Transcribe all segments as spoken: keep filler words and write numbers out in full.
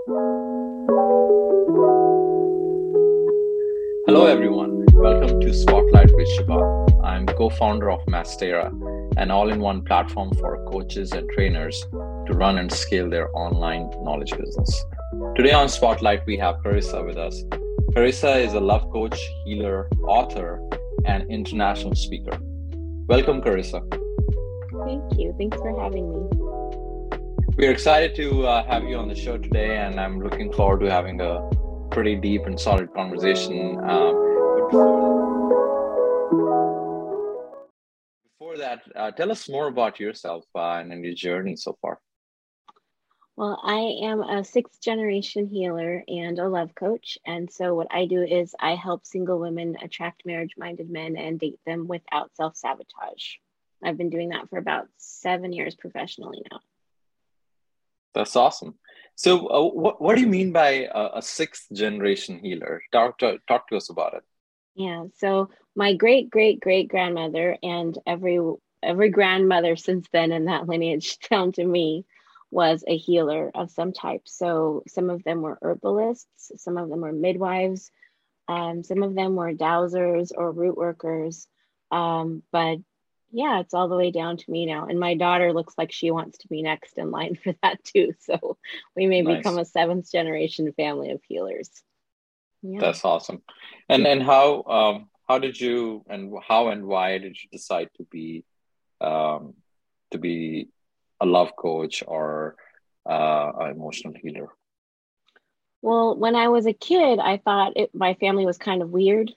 Hello, everyone. Welcome to Spotlight with Shiva. I'm co founder of Mastera, an all in one platform for coaches and trainers to run and scale their online knowledge business. Today on Spotlight, we have Carissa with us. Carissa is a love coach, healer, author, and international speaker. Welcome, Carissa. Thank you. Thanks for having me. We're excited to uh, have you on the show today, and I'm looking forward to having a pretty deep and solid conversation. Um, but before, before that, uh, tell us more about yourself uh, and your journey so far. Well, I am a sixth generation healer and a love coach. And so what I do is I help single women attract marriage-minded men and date them without self-sabotage. I've been doing that for about seven years professionally now. That's awesome. So uh, what, what do you mean by a, a sixth generation healer? Talk to, talk to us about it. Yeah, so my great, great, great grandmother and every every grandmother since then in that lineage down to me was a healer of some type. So some of them were herbalists, some of them were midwives, um, some of them were dowsers or root workers. Um, but yeah, it's all the way down to me now. And my daughter looks like she wants to be next in line for that too. So we may Nice. become a seventh generation family of healers. Yeah. That's awesome. And and how um how did you and how and why did you decide to be um to be a love coach or uh an emotional healer? Well, when I was a kid, I thought it, my family was kind of weird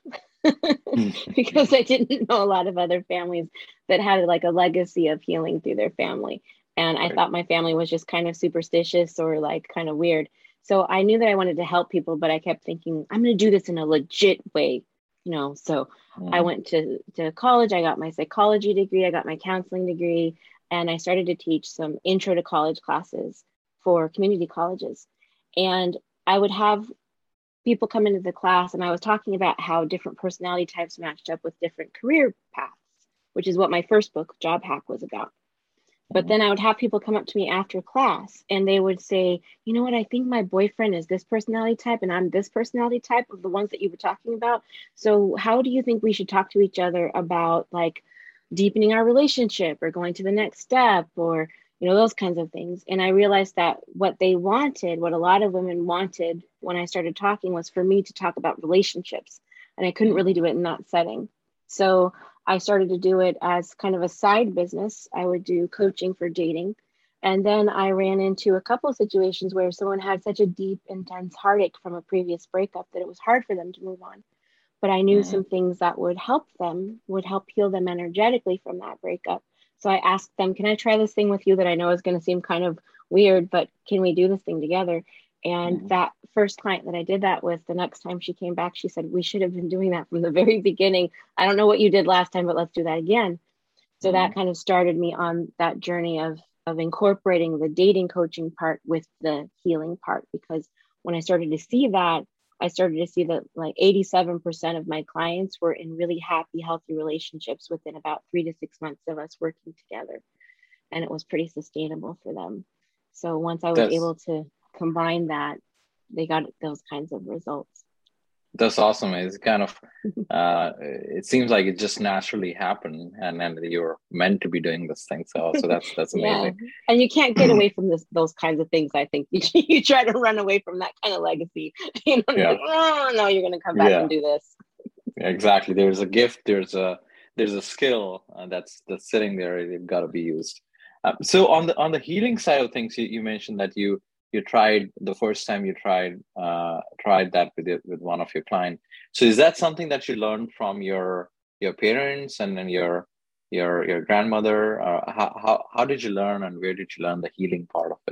because I didn't know a lot of other families that had like a legacy of healing through their family. And I Right. thought my family was just kind of superstitious or like kind of weird. So I knew that I wanted to help people, but I kept thinking, I'm going to do this in a legit way, you know. So I Mhm. went to, to college, I got my psychology degree, I got my counseling degree, and I started to teach some intro to college classes for community colleges. And I would have people come into the class, and I was talking about how different personality types matched up with different career paths, which is what my first book, Job Hack, was about. But Mhm. then I would have people come up to me after class and they would say, you know what, I think my boyfriend is this personality type and I'm this personality type of the ones that you were talking about. So how do you think we should talk to each other about like deepening our relationship or going to the next step or, you know, those kinds of things. And I realized that what they wanted, what a lot of women wanted when I started talking was for me to talk about relationships. And I couldn't really Mhm. do it in that setting. So I started to do it as kind of a side business. I would do coaching for dating. And then I ran into a couple of situations where someone had such a deep, intense heartache from a previous breakup that it was hard for them to move on. But I knew Mhm. some things that would help them, would help heal them energetically from that breakup. So I asked them, can I try this thing with you that I know is going to seem kind of weird, but can we do this thing together? And Mhm. that first client that I did that with, the next time she came back, she said, we should have been doing that from the very beginning. I don't know what you did last time, but let's do that again. So that Mhm. kind of started me on that journey of of incorporating the dating coaching part with the healing part, because when I started to see that, I started to see that like eighty-seven percent of my clients were in really happy, healthy relationships within about three to six months of us working together. And it was pretty sustainable for them. So once I was That's able to combine that, they got those kinds of results. that's awesome. It's kind of uh it seems like it just naturally happened and then you're meant to be doing this thing. So so that's that's Yeah. amazing. And you can't get away from this, those kinds of things. I think you, you try to run away from that kind of legacy. You know, like, Yeah. oh, no, you're going to come back and Yeah. do this. Exactly. There's a gift, there's a there's a skill uh, that's that's sitting there. It's got to be used. Um, so on the on the healing side of things, you, you mentioned that you you tried the first time you tried uh, tried that with it, with one of your client. So is that something that you learned from your your parents and then your your your grandmother? Uh, how how how did you learn and where did you learn the healing part of it?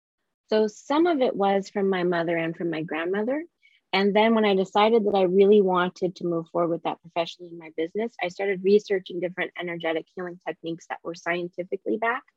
So some of it was from my mother and from my grandmother. And then when I decided that I really wanted to move forward with that professionally in my business, I started researching different energetic healing techniques that were scientifically backed.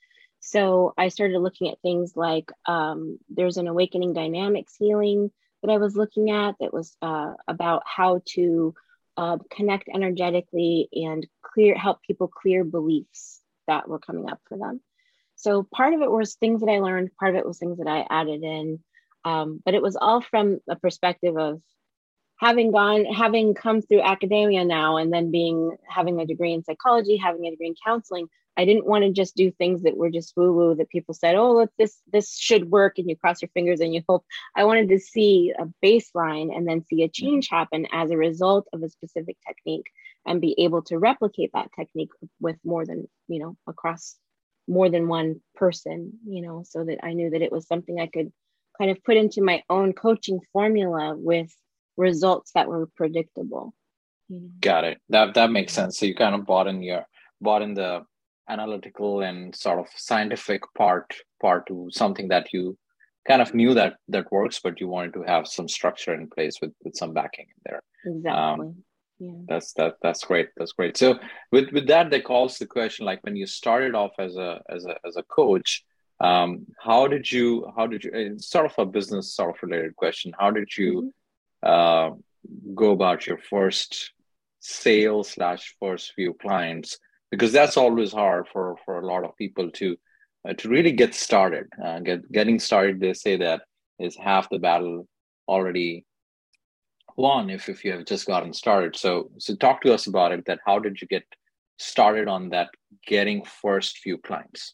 So I started looking at things like um, there's an awakening dynamics healing that I was looking at that was uh, about how to uh, connect energetically and clear help people clear beliefs that were coming up for them. So part of it was things that I learned, part of it was things that I added in. Um, but it was all from a perspective of having gone, having come through academia now, and then being, having a degree in psychology, having a degree in counseling. I didn't want to just do things that were just woo woo that people said, oh, look, this, this should work. And you cross your fingers and you hope. I wanted to see a baseline and then see a change happen as a result of a specific technique, and be able to replicate that technique with more than, you know, across more than one person, you know, so that I knew that it was something I could kind of put into my own coaching formula with results that were predictable. You know? Got it. That that makes sense. So you kind of bought in your bought in the analytical and sort of scientific part part to something that you kind of knew that that works, but you wanted to have some structure in place with with some backing in there. Exactly. Um, yeah. That's that that's great. That's great. So with with that, that calls the question, like when you started off as a as a as a coach, um, how did you how did you? It's sort of a business sort of related question. How did you Mm-hmm. uh, go about your first sale slash first few clients? Because that's always hard for for a lot of people to uh, to really get started. Uh, get getting started, they say that is half the battle already won if if you have just gotten started. So so talk to us about it. That how did you get started on that getting first few clients?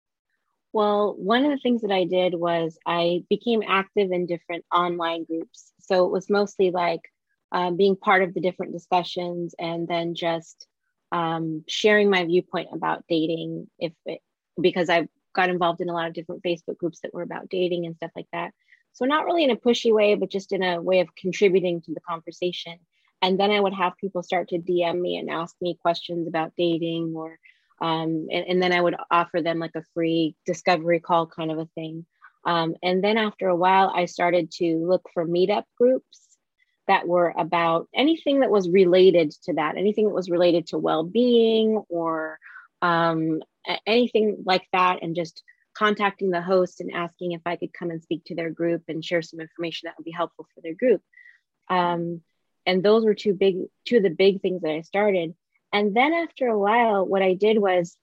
Well, one of the things that I did was I became active in different online groups. So it was mostly like um, being part of the different discussions, and then just um, sharing my viewpoint about dating. If it, because I got involved in a lot of different Facebook groups that were about dating and stuff like that. So not really in a pushy way, but just in a way of contributing to the conversation. And then I would have people start to D M me and ask me questions about dating, or um, and, and then I would offer them like a free discovery call kind of a thing. Um, and then after a while, I started to look for meetup groups that were about anything that was related to that, anything that was related to well-being, or um, anything like that, and just contacting the host and asking if I could come and speak to their group and share some information that would be helpful for their group. Um, and those were two big, two of the big things that I started. And then after a while, what I did was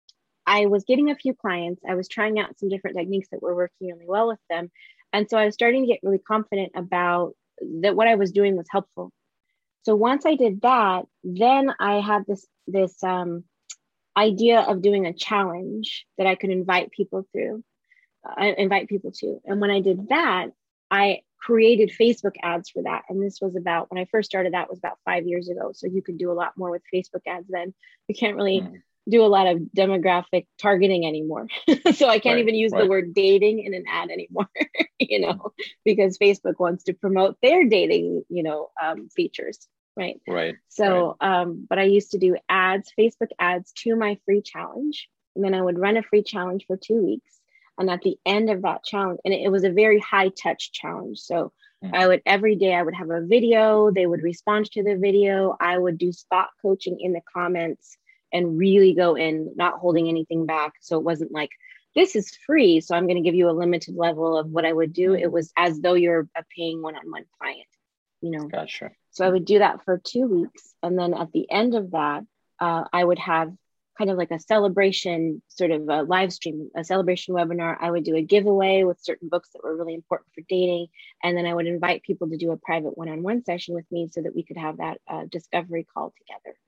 I was getting a few clients. I was trying out some different techniques that were working really well with them. And so I was starting to get really confident about that what I was doing was helpful. So once I did that, then I had this, this um, idea of doing a challenge that I could invite people through, uh, invite people to. And when I did that, I created Facebook ads for that. And this was about, when I first started, that was about five years ago. So you could do a lot more with Facebook ads then. You can't really mm. do a lot of demographic targeting anymore. So I can't right, even use right. the word dating in an ad anymore, you know, because Facebook wants to promote their dating, you know, um, features. Right. Right. So, right. um, but I used to do ads, Facebook ads to my free challenge. And then I would run a free challenge for two weeks. And at the end of that challenge, and it was a very high touch challenge. So mm-hmm. I would, every day I would have a video, they would respond to the video. I would do spot coaching in the comments and really go in, not holding anything back. So it wasn't like, this is free, so I'm going to give you a limited level of what I would do. Mm-hmm. It was as though you're a paying one-on-one client, you know? Gotcha. So I would do that for two weeks. And then at the end of that, uh, I would have kind of like a celebration, sort of a live stream, a celebration webinar. I would do a giveaway with certain books that were really important for dating. And then I would invite people to do a private one-on-one session with me so that we could have that uh, discovery call together.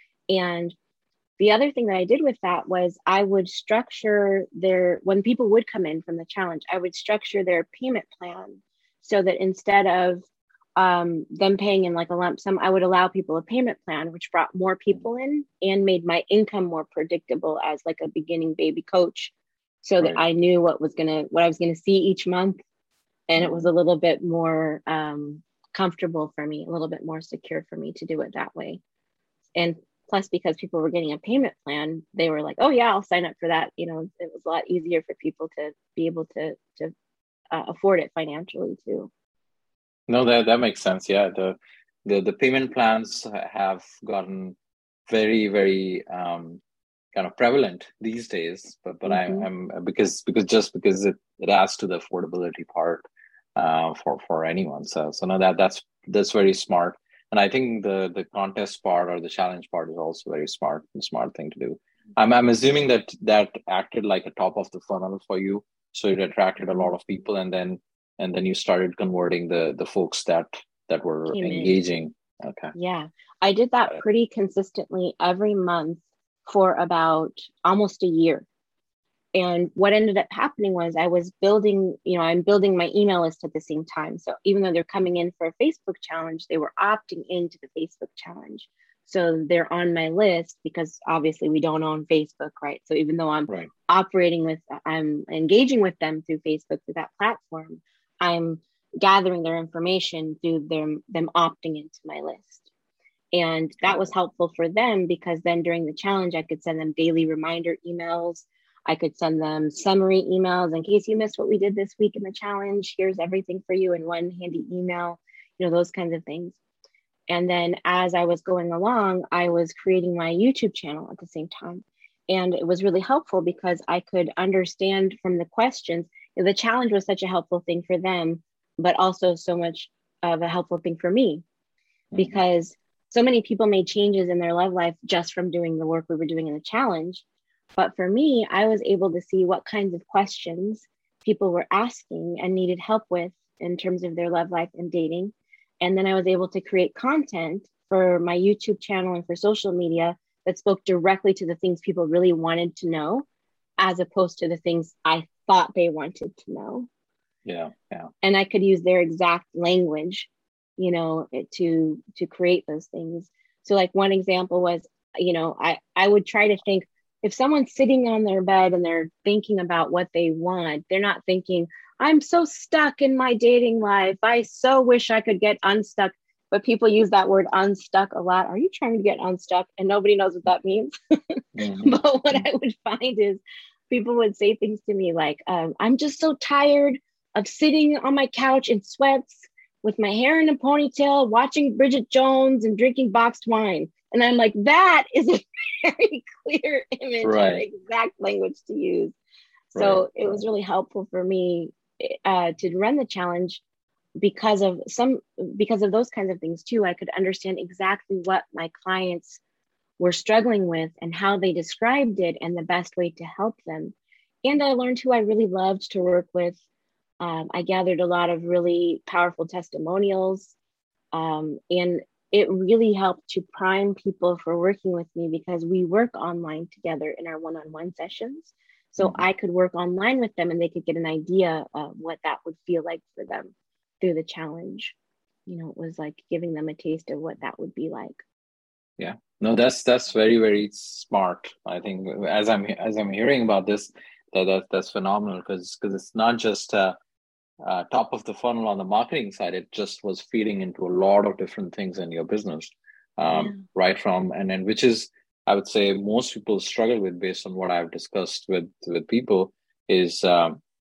And the other thing that I did with that was I would structure their, when people would come in from the challenge, I would structure their payment plan so that instead of um, them paying in like a lump sum, I would allow people a payment plan, which brought more people in and made my income more predictable as like a beginning baby coach, so right. that I knew what was gonna, what I was gonna see each month, and it was a little bit more um, comfortable for me, a little bit more secure for me to do it that way. And plus, because people were getting a payment plan, they were like, "Oh yeah, I'll sign up for that." You know, it was a lot easier for people to be able to to uh, afford it financially too. No, that that makes sense. Yeah, the the the payment plans have gotten very very um, kind of prevalent these days. But but mm-hmm. I, I'm because because just because it, it adds to the affordability part uh, for for anyone. So so no, that that's that's very smart. And I think the the contest part or the challenge part is also very smart, a smart thing to do. I'm I'm assuming that that acted like a top of the funnel for you, so it attracted a lot of people, and then. and then you started converting the the folks that that were Came in. engaging. Okay. Yeah, I did that pretty consistently every month for about almost a year. And what ended up happening was I was building, you know, I'm building my email list at the same time. So even though they're coming in for a Facebook challenge, they were opting into the Facebook challenge. So they're on my list because obviously we don't own Facebook, right? So even though I'm Right. operating with, I'm engaging with them through Facebook, through that platform, I'm gathering their information through them, them opting into my list. And that was helpful for them because then during the challenge, I could send them daily reminder emails. I could send them summary emails in case you missed what we did this week in the challenge. Here's everything for you in one handy email, you know, those kinds of things. And then as I was going along, I was creating my YouTube channel at the same time. And it was really helpful because I could understand from the questions, you know, the challenge was such a helpful thing for them, but also so much of a helpful thing for me mm-hmm. because so many people made changes in their love life just from doing the work we were doing in the challenge. But for me, I was able to see what kinds of questions people were asking and needed help with in terms of their love life and dating. And then I was able to create content for my YouTube channel and for social media that spoke directly to the things people really wanted to know, as opposed to the things I thought they wanted to know. Yeah, yeah. And I could use their exact language, you know, to to create those things. So like one example was, you know, I, I would try to think, if someone's sitting on their bed and they're thinking about what they want, they're not thinking, I'm so stuck in my dating life. I so wish I could get unstuck. But people use that word unstuck a lot. Are you trying to get unstuck? And nobody knows what that means. Mm-hmm. But what I would find is people would say things to me like, um, I'm just so tired of sitting on my couch in sweats with my hair in a ponytail, watching Bridget Jones and drinking boxed wine. And I'm like, that is a very clear image right. of the exact language to use. So right. it was really helpful for me uh, to run the challenge because of some, because of those kinds of things too. I could understand exactly what my clients were struggling with and how they described it and the best way to help them. And I learned who I really loved to work with. Um, I gathered a lot of really powerful testimonials um, and it really helped to prime people for working with me because we work online together in our one-on-one sessions. So mm-hmm. I could work online with them and they could get an idea of what that would feel like for them through the challenge. You know, it was like giving them a taste of what that would be like. Yeah, no, that's that's very, very smart. I think as I'm as I'm hearing about this, that, that that's phenomenal because because it's not just uh, Uh, top of the funnel on the marketing side, it just was feeding into a lot of different things in your business, um, yeah. right from, and then which is, I would say most people struggle with based on what I've discussed with, with people is um,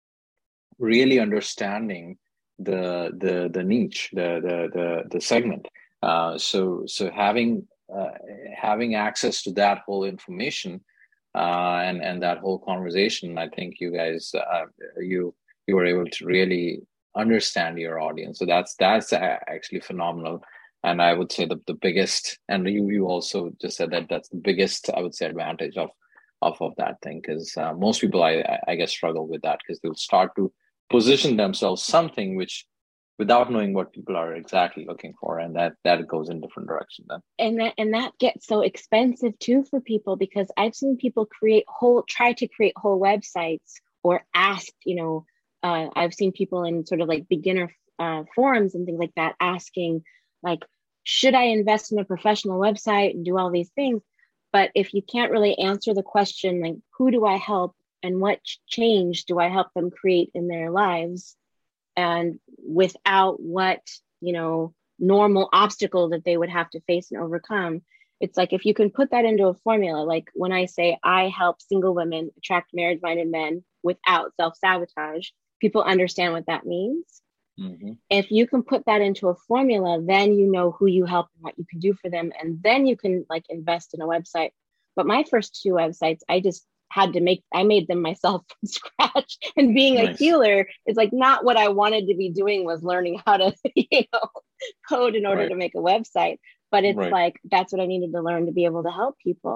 really understanding the, the, the niche, the, the, the, the segment. Uh, so, so having, uh, having access to that whole information uh, and, and that whole conversation, I think you guys, uh, you, you were able to really understand your audience. So that's that's actually phenomenal. And I would say the, the biggest, and you, you also just said that that's the biggest, I would say, advantage of, of, of that thing. Because uh, most people, I, I guess, struggle with that because they'll start to position themselves something which without knowing what people are exactly looking for. And that, that goes in different directions then. And that, and that gets so expensive too for people because I've seen people create whole, try to create whole websites or ask, you know, Uh, I've seen people in sort of like beginner uh, forums and things like that asking like, should I invest in a professional website and do all these things? But if you can't really answer the question, like, who do I help and what change do I help them create in their lives? And without what, you know, normal obstacle that they would have to face and overcome, it's like, if you can put that into a formula, like when I say I help single women attract marriage-minded men without self-sabotage, people understand what that means. Mm-hmm. If you can put that into a formula, then you know who you help and what you can do for them. And then you can like invest in a website. But my first two websites, I just had to make, I made them myself from scratch. And being nice. A healer is like not what I wanted to be doing was learning how to, you know, code in order right. to make a website. But it's right. like, that's what I needed to learn to be able to help people.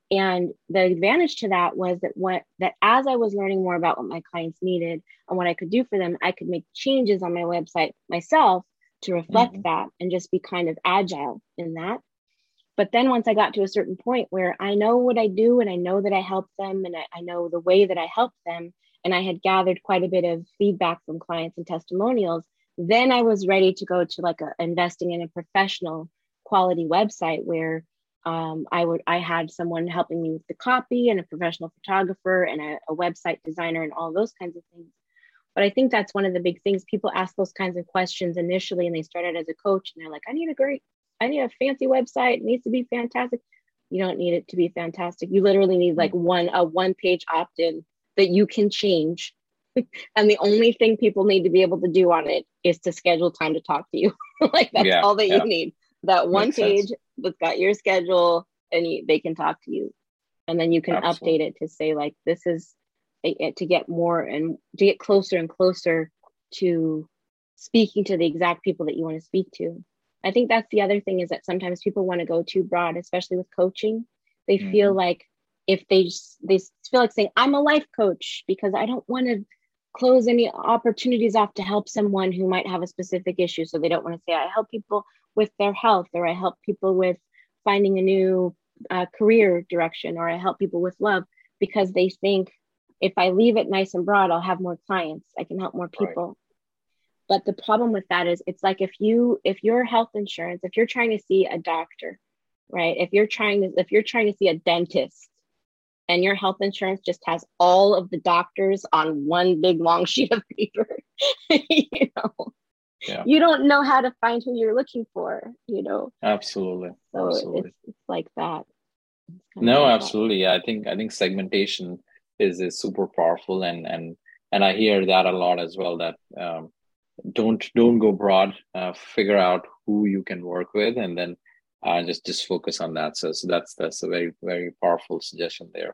And the advantage to that was that what that as I was learning more about what my clients needed and what I could do for them, I could make changes on my website myself to reflect Mm-hmm. that and just be kind of agile in that. But then once I got to a certain point where I know what I do and I know that I help them and I, I know the way that I help them, and I had gathered quite a bit of feedback from clients and testimonials, then I was ready to go to like a, investing in a professional quality website where um, I would I had someone helping me with the copy and a professional photographer and a, a website designer and all those kinds of things. But I think that's one of the big things. People ask those kinds of questions initially and they start out as a coach and they're like, I need a great, I need a fancy website. It needs to be fantastic. You don't need it to be fantastic. You literally need like one, a one page opt-in that you can change. And the only thing people need to be able to do on it is to schedule time to talk to you. Like that's Yeah, all that yeah. you need. That one Makes page sense. that's got your schedule and you, they can talk to you. And then you can Absolutely. update it to say like, this is a, to get more and to get closer and closer to speaking to the exact people that you want to speak to. I think that's the other thing is that sometimes people want to go too broad, especially with coaching. They feel Mm-hmm. like if they just, they feel like saying, I'm a life coach because I don't want to close any opportunities off to help someone who might have a specific issue. So they don't want to say, I help people with their health, or I help people with finding a new uh, career direction, or I help people with love, because they think if I leave it nice and broad, I'll have more clients. I can help more Right. people. But the problem with that is it's like if you, if your health insurance, if you're trying to see a doctor, right? If you're trying to, if you're trying to see a dentist and your health insurance just has all of the doctors on one big long sheet of paper, you know, Yeah. you don't know how to find who you're looking for, you know? Absolutely. So Absolutely. it's, it's like that. It's kind of No, like that. absolutely. Yeah, I think I think segmentation is is super powerful, and and and I hear that a lot as well. That um, don't don't go broad. Uh, figure out who you can work with, and then uh, just just focus on that. So so that's that's a very very powerful suggestion there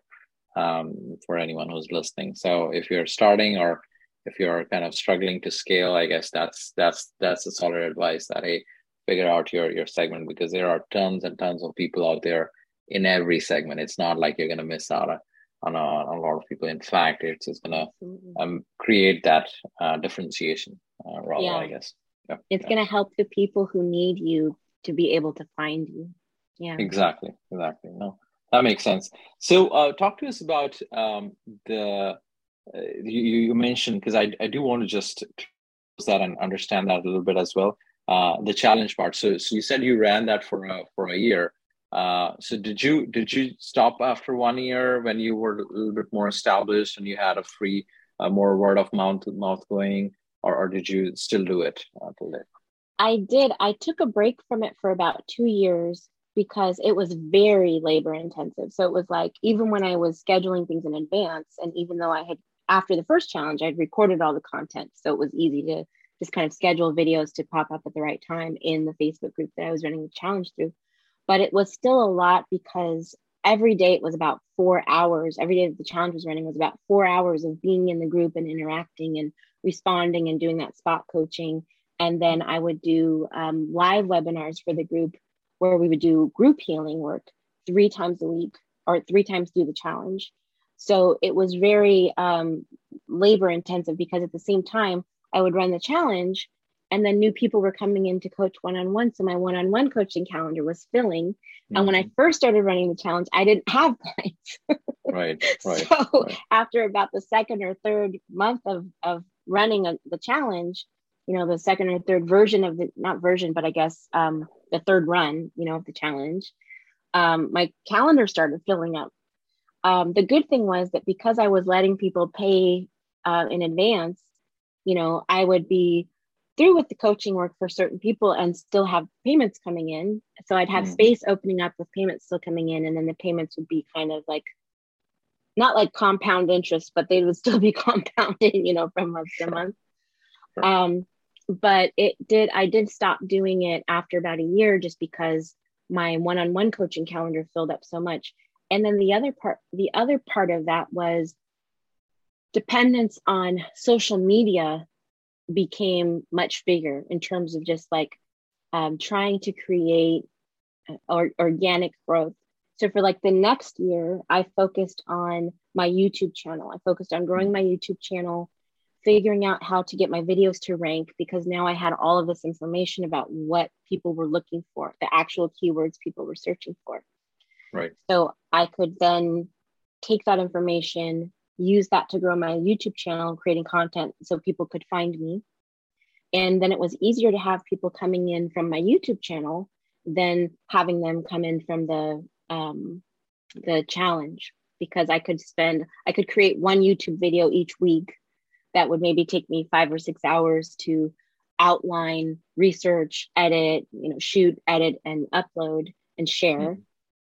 um, for anyone who's listening. So if you're starting or if you're kind of struggling to scale, I guess that's that's that's a solid advice. That hey, figure out your your segment, because there are tons and tons of people out there in every segment. It's not like you're going to miss out on a, on a lot of people. In fact, it's just going Absolutely. to um, create that uh, differentiation uh, rather, I Yeah. guess. Yeah, It's yeah, going to help the people who need you to be able to find you. Yeah. exactly, exactly. No, that makes sense. So, uh, talk to us about um, the uh, you, you mentioned, because I I do want to just close that and understand that a little bit as well. Uh, the challenge part. So, so you said you ran that for a for a year. Uh, so did you did you stop after one year when you were a little bit more established and you had a free, uh, more word of mouth mouth going, or, or did you still do it until then? I did. I took a break from it for about two years because it was very labor intensive. So it was like, even when I was scheduling things in advance, and even though I had, after the first challenge, I'd recorded all the content. So it was easy to just kind of schedule videos to pop up at the right time in the Facebook group that I was running the challenge through. But it was still a lot because every day it was about four hours. Every day that the challenge was running was about four hours of being in the group and interacting and responding and doing that spot coaching. And then I would do um, live webinars for the group where we would do group healing work three times a week or three times through the challenge. So it was very um, labor intensive because at the same time, I would run the challenge and then new people were coming in to coach one-on-one. So my one-on-one coaching calendar was filling. And when I Mm-hmm. first started running the challenge, I didn't have clients. Right, right, So right. after about the second or third month of, of running a, the challenge, you know, the second or third version of the, not version, but I guess um, the third run, you know, of the challenge, um, my calendar started filling up. Um, the good thing was that because I was letting people pay uh, in advance, you know, I would be through with the coaching work for certain people and still have payments coming in. So I'd have Mm-hmm. space opening up with payments still coming in. And then the payments would be kind of like, not like compound interest, but they would still be compounding, you know, from month to Sure, month. sure. Um, but it did, I did stop doing it after about a year just because my one-on-one coaching calendar filled up so much. And then the other part, the other part of that was dependence on social media became much bigger in terms of just like um, trying to create uh, or, organic growth. So for like the next year, I focused on my YouTube channel. I focused on growing my YouTube channel, figuring out how to get my videos to rank, because now I had all of this information about what people were looking for, the actual keywords people were searching for. Right. So I could then take that information, use that to grow my YouTube channel, creating content so people could find me. And then it was easier to have people coming in from my YouTube channel than having them come in from the um, the challenge, because I could spend, I could create one YouTube video each week that would maybe take me five or six hours to outline, research, edit, you know, shoot, edit, and upload and share. Mm-hmm.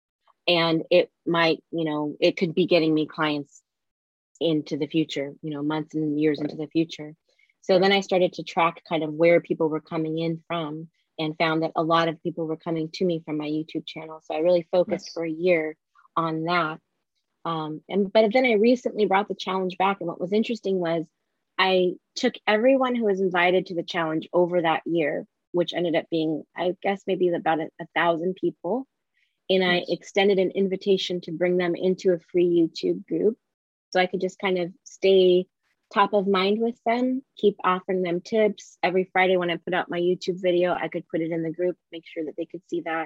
And it might, you know, it could be getting me clients into the future, you know, months and years right. into the future. So right. then I started to track kind of where people were coming in from, and found that a lot of people were coming to me from my YouTube channel. So I really focused nice. for a year on that. Um, and but then I recently brought the challenge back. And what was interesting was I took everyone who was invited to the challenge over that year, which ended up being, I guess, maybe about a, a thousand people. And nice. I extended an invitation to bring them into a free YouTube group, so I could just kind of stay top of mind with them, keep offering them tips. Every Friday when I put out my YouTube video, I could put it in the group, make sure that they could see that.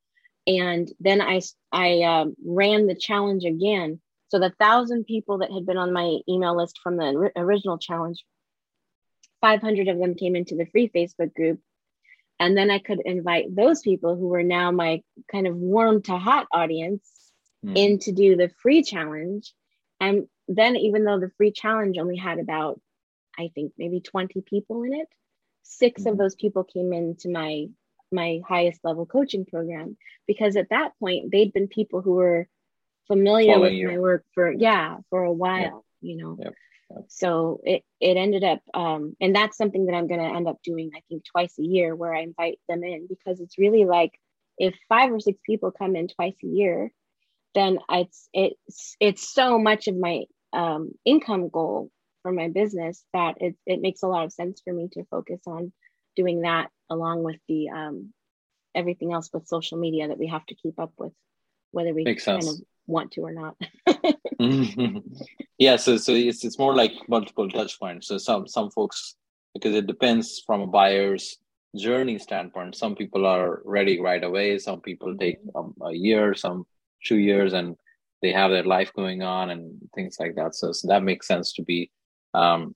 And then I, I um, ran the challenge again. So the thousand people that had been on my email list from the original challenge, five hundred of them came into the free Facebook group. And then I could invite those people who were now my kind of warm to hot audience mm. in to do the free challenge. And then even though the free challenge only had about, I think maybe twenty people in it, six mm-hmm. of those people came into my my highest level coaching program, because at that point they'd been people who were familiar Following with you. my work for, yeah, for a while, yeah. you know. Yep. Yep. So it, it ended up, um, and that's something that I'm going to end up doing, I think, twice a year, where I invite them in, because it's really like, if five or six people come in twice a year, then it's it's it's so much of my um, income goal for my business that it it makes a lot of sense for me to focus on doing that, along with the um, everything else with social media that we have to keep up with, whether we Makes kind sense. of want to or not. mm-hmm. Yeah, so so it's it's more like multiple touch points. So some some folks, because it depends from a buyer's journey standpoint. Some people are ready right away. Some people take um, a year, some two years, and they have their life going on and things like that. So, so that makes sense to be um,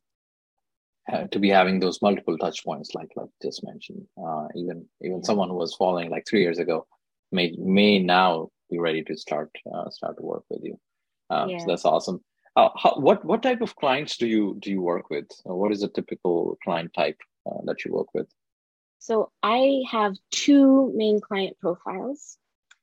to be having those multiple touch points, like like just mentioned. Uh, even even yeah. someone who was following like three years ago may may now be ready to start uh, start to work with you. Um, yeah. So that's awesome. Uh, how, what what type of clients do you do you work with? Uh, what is a typical client type uh, that you work with? So I have two main client profiles.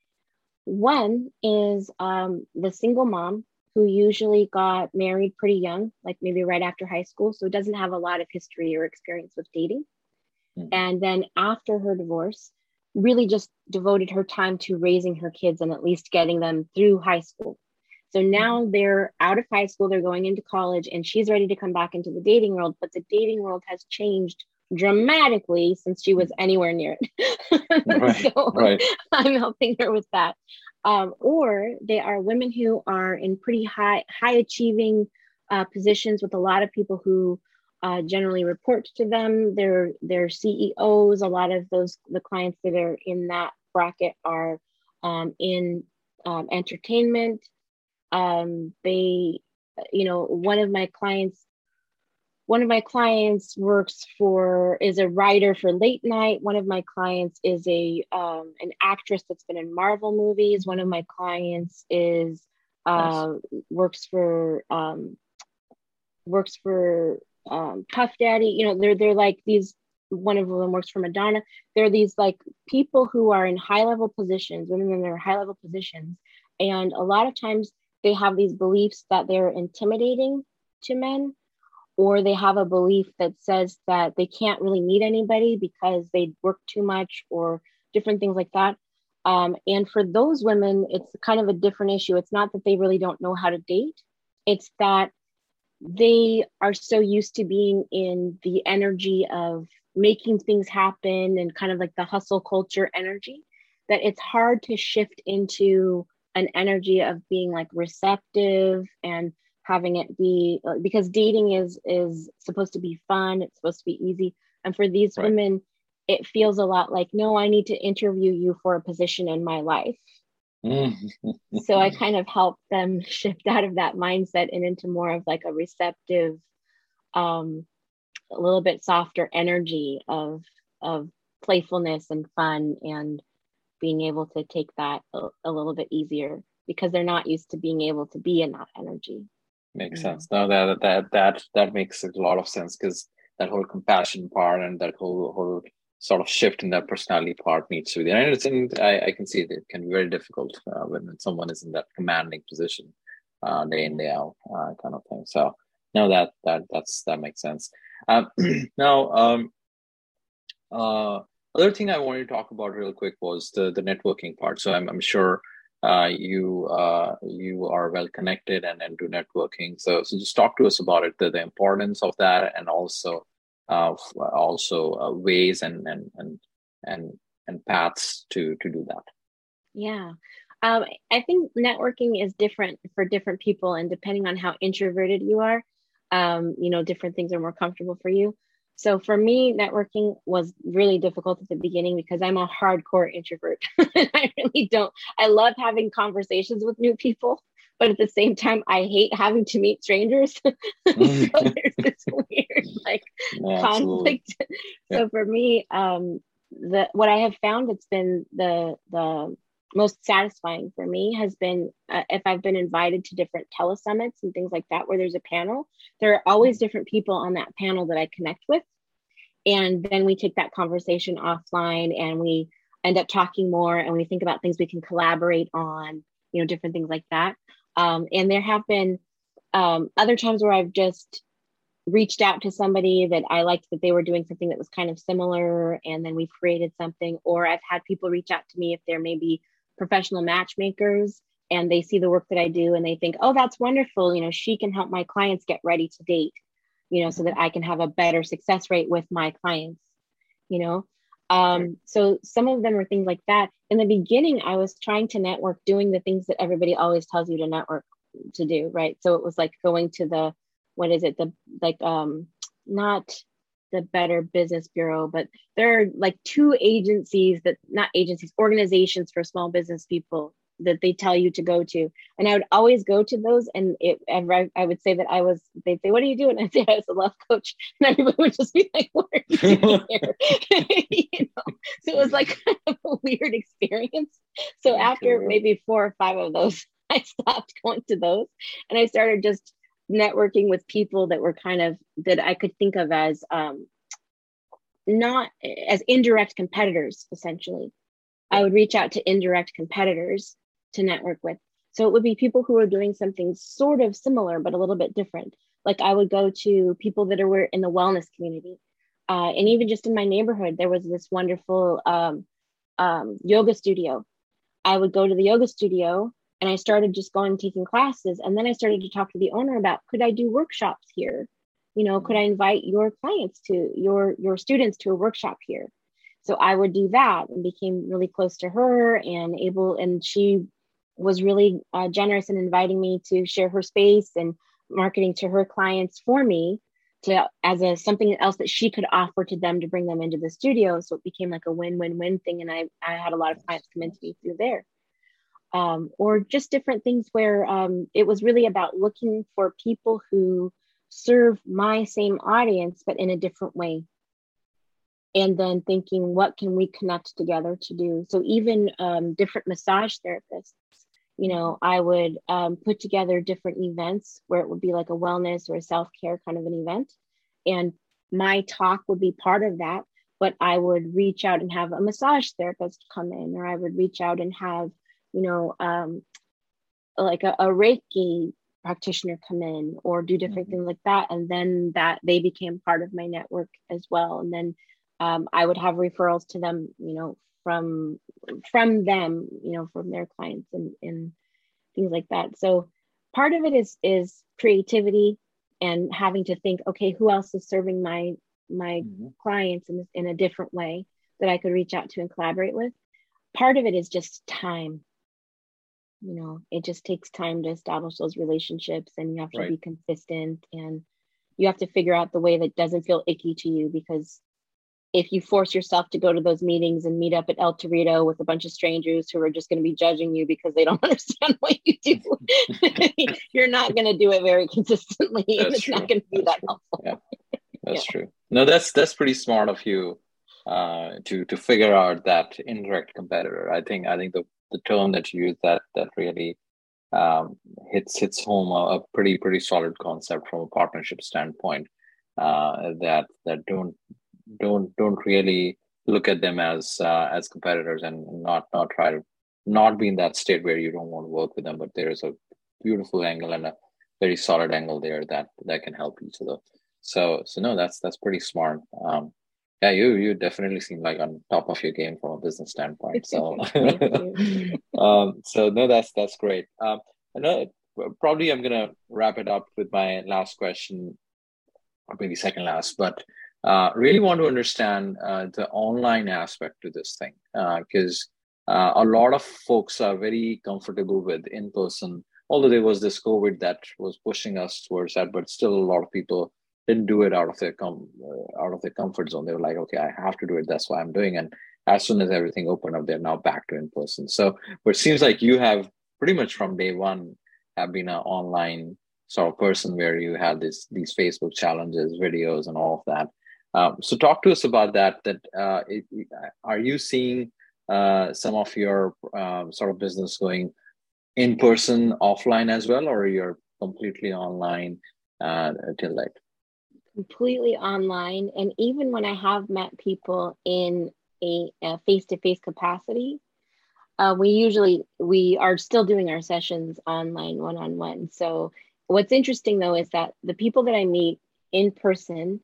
One is um, the single mom who usually got married pretty young, like maybe right after high school, so doesn't have a lot of history or experience with dating. Mm-hmm. And then after her divorce, really just devoted her time to raising her kids and at least getting them through high school. So now mm-hmm. they're out of high school, they're going into college, and she's ready to come back into the dating world, but the dating world has changed dramatically since she was anywhere near it. Right, so right. I'm helping her with that. Um, or they are women who are in pretty high, high achieving uh, positions with a lot of people who uh, generally report to them. They're, they're C E Os. A lot of those, the clients that are in that bracket are um, in um, entertainment. Um, they, you know, one of my clients One of my clients works for, is a writer for late night. One of my clients is a um, an actress that's been in Marvel movies. One of my clients is uh, nice. works for um, works for um, Puff Daddy. You know, they're they're like these. One of them works for Madonna. They're these like people who are in high level positions, women in their high level positions, and a lot of times they have these beliefs that they're intimidating to men, or they have a belief that says that they can't really meet anybody because they work too much, or different things like that. Um, and for those women, it's kind of a different issue. It's not that they really don't know how to date. It's that they are so used to being in the energy of making things happen and kind of like the hustle culture energy, that it's hard to shift into an energy of being like receptive and having it be, because dating is is supposed to be fun, it's supposed to be easy. And for these Right. women, it feels a lot like, no, I need to interview you for a position in my life. So I kind of help them shift out of that mindset and into more of like a receptive, um, a little bit softer energy of of playfulness and fun, and being able to take that a, a little bit easier because they're not used to being able to be in that energy. Makes You know? sense. No, that that that that makes a lot of sense, because that whole compassion part and that whole whole sort of shift in that personality part needs to be there. And it's in, I, I can see it, it can be very difficult uh, when someone is in that commanding position, uh, day in, day out, uh, kind of thing. So no, that that that's that makes sense. Um, now, um, uh, other thing I wanted to talk about real quick was the the networking part. So I'm I'm sure uh, you uh, you are well connected and into networking. So so just talk to us about it, the, the importance of that, and also uh, also uh, ways and and and and and paths to to do that. Yeah. Um, I think networking is different for different people, and depending on how introverted you are, um, you know, different things are more comfortable for you. So for me, networking was really difficult at the beginning because I'm a hardcore introvert. And I really don't, I love having conversations with new people, but at the same time, I hate having to meet strangers. So there's this weird like Yeah, absolutely. conflict. Yeah. So for me, um, the what I have found, it's been the the most satisfying for me has been uh, if I've been invited to different telesummits and things like that, where there's a panel, there are always different people on that panel that I connect with. And then we take that conversation offline and we end up talking more, and we think about things we can collaborate on, you know, different things like that. Um, and there have been um, other times where I've just reached out to somebody that I liked that they were doing something that was kind of similar, and then we've created something. Or I've had people reach out to me if they're maybe professional matchmakers and they see the work that I do and they think, oh, that's wonderful. You know, she can help my clients get ready to date, you know, so that I can have a better success rate with my clients, you know. Right. Um, so some of them are things like that. In the beginning, I was trying to network doing the things that everybody always tells you to network to do, right? So it was like going to the, what is it? The like um not the Better Business Bureau, but there are like two agencies that not agencies, organizations for small business people that they tell you to go to. And I would always go to those. And it, I would say that I was, they'd say, what are you doing? And I'd say I was a love coach. And everybody would just be like, what are you doing here? You know? So it was like kind of a weird experience. So after Sure. maybe four or five of those, I stopped going to those and I started just networking with people that were kind of, that I could think of as um, not as indirect competitors, essentially. Yeah. I would reach out to indirect competitors to network with. So it would be people who are doing something sort of similar, but a little bit different. Like I would go to people that are in the wellness community. Uh, and even just in my neighborhood, there was this wonderful um, um, yoga studio. I would go to the yoga studio and I started just going taking classes. And then I started to talk to the owner about, could I do workshops here? You know, could I invite your clients to your, your students to a workshop here? So I would do that and became really close to her and able, and she was really uh, generous in inviting me to share her space and marketing to her clients for me to as a something else that she could offer to them to bring them into the studio. So it became like a win-win-win thing. And I, I had a lot of clients come into me through there. Um, or just different things where um, it was really about looking for people who serve my same audience, but in a different way. And then thinking, what can we connect together to do? So even um, different massage therapists, you know, I would um, put together different events where it would be like a wellness or a self-care kind of an event. And my talk would be part of that, but I would reach out and have a massage therapist come in, or I would reach out and have, you know, um, like a, a Reiki practitioner come in or do different Mm-hmm. things like that. And then that they became part of my network as well. And then um, I would have referrals to them, you know, from from them, you know, from their clients and, and things like that. So part of it is is creativity and having to think, okay, who else is serving my my Mm-hmm. clients in, in a different way that I could reach out to and collaborate with. Part of it is just time. you know, it just takes time to establish those relationships, and you have to Right. be consistent, and you have to figure out the way that doesn't feel icky to you, because if you force yourself to go to those meetings and meet up at El Torito with a bunch of strangers who are just going to be judging you because they don't understand what you do, you're not going to do it very consistently. That's and it's true. not going to be That's that true. helpful. Yeah, that's Yeah. true. No, that's that's pretty smart of you uh, to to figure out that indirect competitor. I think I think the the term that you use that that really um, hits hits home a, a pretty pretty solid concept from a partnership standpoint. Uh, that that don't don't don't really look at them as uh, as competitors, and not not try to not be in that state where you don't want to work with them, but there is a beautiful angle and a very solid angle there that that can help each other. So so no, that's that's pretty smart. Um, yeah, you you definitely seem like on top of your game from a business standpoint. So Thank you. um, so no, that's that's great. Um, I know probably I'm gonna wrap it up with my last question, or maybe second last, but uh, really want to understand uh, the online aspect to this thing, because uh, uh, a lot of folks are very comfortable with in person. Although there was this COVID that was pushing us towards that, but still a lot of people didn't do it out of their com- uh, out of their comfort zone. They were like, okay, I have to do it. That's why I'm doing. And as soon as everything opened up, they're now back to in person. So, but it seems like you have pretty much from day one have been an online sort of person where you had this these Facebook challenges, videos, and all of that. Um, so talk to us about that. That uh, it, are you seeing uh, some of your um, sort of business going in person, offline as well, or you're completely online uh, till late? Completely online. And even when I have met people in a, a face-to-face capacity, uh, we usually we are still doing our sessions online, one-on-one. So what's interesting though is that the people that I meet in person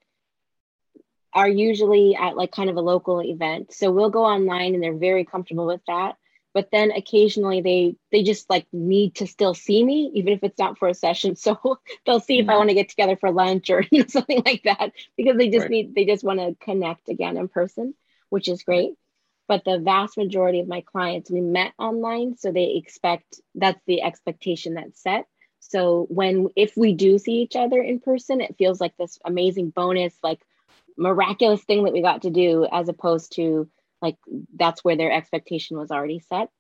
are usually at like kind of a local event. So we'll go online and they're very comfortable with that. But then occasionally they they just like need to still see me, even if it's not for a session. So they'll see if I Mm, want to get together for lunch or you know, something like that, because they just right, need they just want to connect again in person, which is right, great. But the vast majority of my clients we met online, so they expect that's the expectation that's set. So when if we do see each other in person, it feels like this amazing bonus, like miraculous thing that we got to do, as opposed to like that's where their expectation was already set.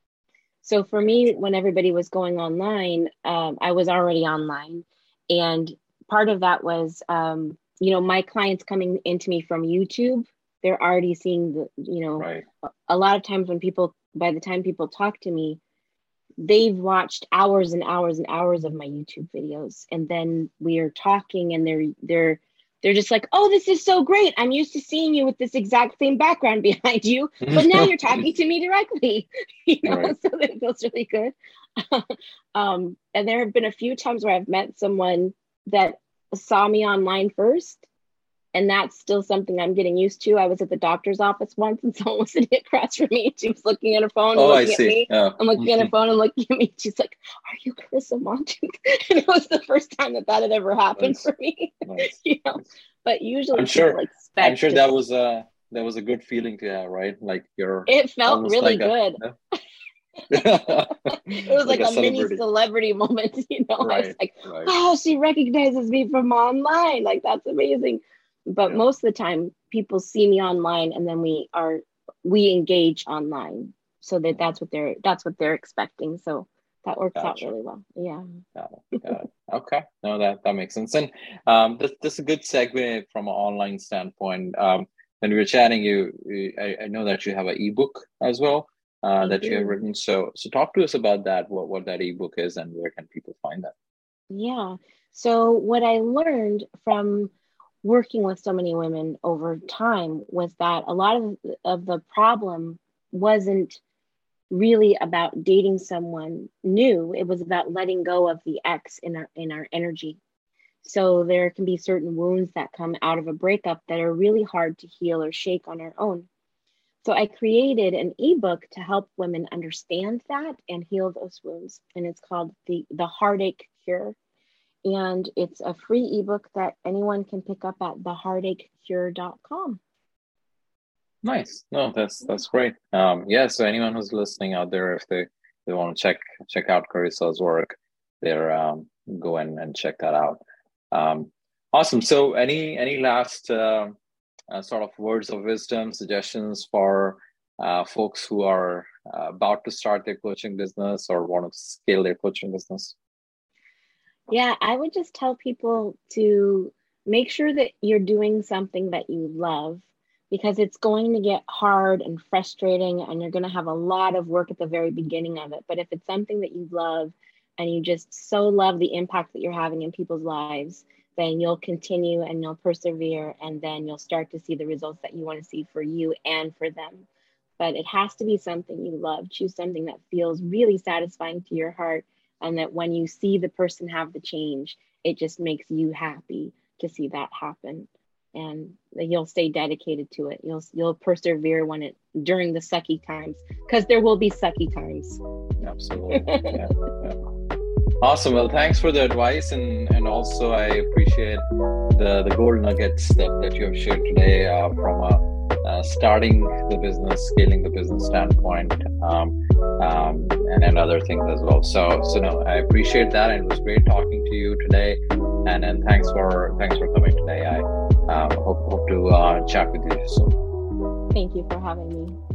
So for me, gotcha. when everybody was going online, um, I was already online. And part of that was, um, you know, my clients coming into me from YouTube, they're already seeing the, you know, Right, a lot of times when people, by the time people talk to me, they've watched hours and hours and hours of my YouTube videos. And then we are talking and they're, they're, they're just like, oh, this is so great. I'm used to seeing you with this exact same background behind you, but now you're talking to me directly, you know, right. so that feels really good. um, and there have been a few times where I've met someone that saw me online first, and that's still something I'm getting used to. I was at the doctor's office once and someone was sitting across from me. She was looking at her phone and Oh, I looking at see. me. Oh, I'm looking at her phone and looking at me. She's like, are you Carissa Monteith? And it was the first time that that had ever happened nice, for me. nice, you know, nice. but I'm usually people sure. I'm expect sure to, that was a that was a good feeling to have, right? Like you're it felt almost really like a good. It was like like a a mini celebrity. celebrity moment, you know. I was Right, like, right. oh, she recognizes me from online. Like, that's amazing. But Yeah, most of the time, people see me online and then we are, we engage online. So that mhm. that's what they're, that's what they're expecting. So that works out Gotcha. really well. Yeah. Got it. Got it. Okay. No, that that makes sense. And um, this this is a good segue from an online standpoint. Um, when we were chatting, you, you I, I know that you have an ebook as well uh, I that you have do. written. So so talk to us about that. What what that ebook is and where can people find that? Yeah. So what I learned from working with so many women over time was that a lot of, of the problem wasn't really about dating someone new. It was about letting go of the ex in our in our energy. So there can be certain wounds that come out of a breakup that are really hard to heal or shake on our own. So I created an ebook to help women understand that and heal those wounds. And it's called the the Heartache Cure. And it's a free ebook that anyone can pick up at the heartache cure dot com. Nice. No, that's that's great. Um, yeah. So anyone who's listening out there, if they they want to check check out Carissa's work, they're um, go and, and check that out. Um, awesome. So any any last uh, uh, sort of words of wisdom, suggestions for uh, folks who are uh, about to start their coaching business or want to scale their coaching business? Yeah, I would just tell people to make sure that you're doing something that you love, because it's going to get hard and frustrating and you're going to have a lot of work at the very beginning of it. But if it's something that you love and you just so love the impact that you're having in people's lives, then you'll continue and you'll persevere, and then you'll start to see the results that you want to see for you and for them. But it has to be something you love. Choose something that feels really satisfying to your heart, and that when you see the person have the change, it just makes you happy to see that happen. And you'll stay dedicated to it. You'll you'll persevere when it during the sucky times, because there will be sucky times. Absolutely. Yeah, yeah. Awesome. Well, thanks for the advice, and and also I appreciate the the gold nuggets that, that you have shared today uh, from a uh, starting the business, scaling the business standpoint, um, um, and and other things as well. So so no, I appreciate that, and it was great talking to you today. And and thanks for thanks for coming today. I um, hope hope to uh, chat with you soon. Thank you for having me.